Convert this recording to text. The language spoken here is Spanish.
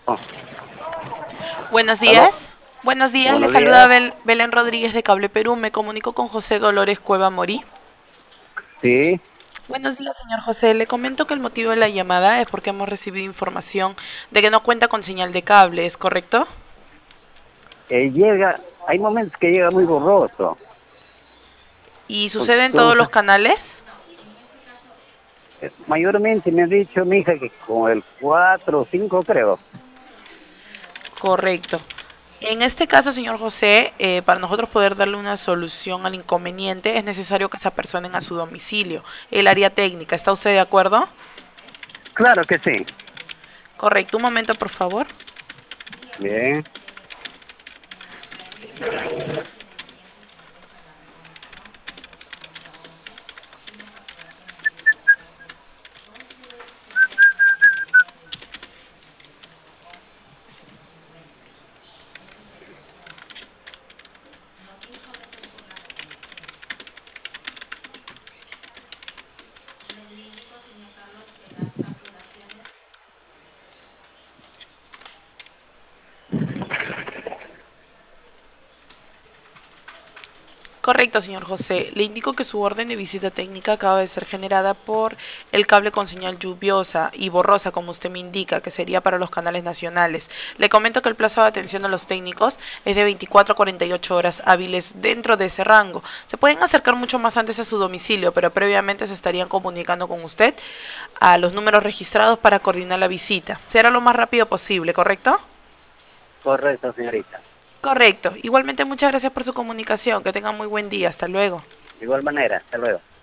Buenos ¿Aló? días. Buenos días, le Buenos saluda días. Belén Rodríguez de Cable Perú. Me comunico con José Dolores Cueva Morí. Sí, Buenos días, señor José. Le comento que el motivo de la llamada es porque hemos recibido información de que no cuenta con señal de cable, ¿es correcto? hay momentos que llega muy borroso. ¿Y Porque sucede en no todos sé, los canales? mayormente me ha dicho mi hija que con el 4 o 5 creo. Correcto. En este caso, señor José, para nosotros poder darle una solución al inconveniente, es necesario que se apersonen a su domicilio, el área técnica. ¿Está usted de acuerdo? Claro que sí. Correcto. Un momento, por favor. Bien. Correcto, señor José. Le indico que su orden de visita técnica acaba de ser generada por el cable con señal lluviosa y borrosa, como usted me indica, que sería para los canales nacionales. Le comento que el plazo de atención de los técnicos es de 24 a 48 horas hábiles dentro de ese rango. Se pueden acercar mucho más antes a su domicilio, pero previamente se estarían comunicando con usted a los números registrados para coordinar la visita. Será lo más rápido posible, ¿correcto? Correcto, señorita. Correcto. Igualmente muchas gracias por su comunicación. Que tenga muy buen día. Hasta luego. De igual manera, hasta luego.